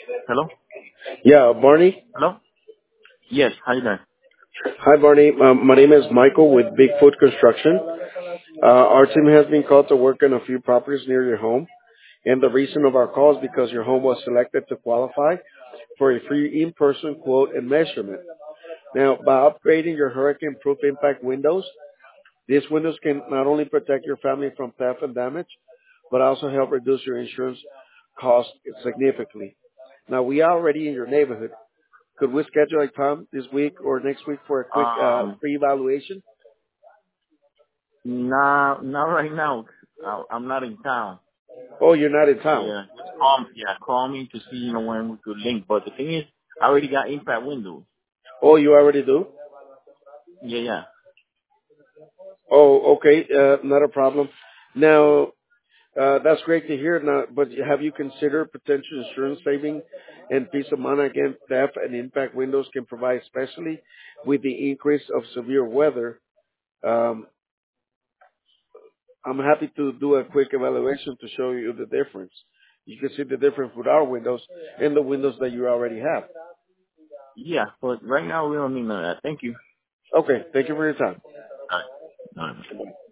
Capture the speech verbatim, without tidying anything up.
Hello? Yeah, Barney. Hello? Yes, how you doing? Hi, Barney. Um, my name is Michael with Bigfoot Construction. Uh, our team has been called to work on a few properties near your home, and the reason of our call is because your home was selected to qualify for a free in-person quote and measurement. Now, by upgrading your hurricane-proof impact windows, these windows can not only protect your family from theft and damage, but also help reduce your insurance costs significantly. Now, we are already in your neighborhood. Could we schedule a time this week or next week for a quick uh, Um, pre-evaluation? nah, not right now. I, I'm not in town. Oh, you're not in town. Yeah, just call me. Yeah, call me to see, you know, when we could link. But the thing is, I already got impact windows. Oh, you already do? Yeah, yeah. Oh, okay, uh, not a problem. Now, uh, that's great to hear. Now, but have you considered potential insurance saving and peace of mind against theft and impact windows can provide, especially with the increase of severe weather? Um, I'm happy to do a quick evaluation to show you the difference. You can see the difference with our windows and the windows that you already have. Yeah, but right now we don't need none of that. Thank you. Okay, thank you for your time. All right. All right.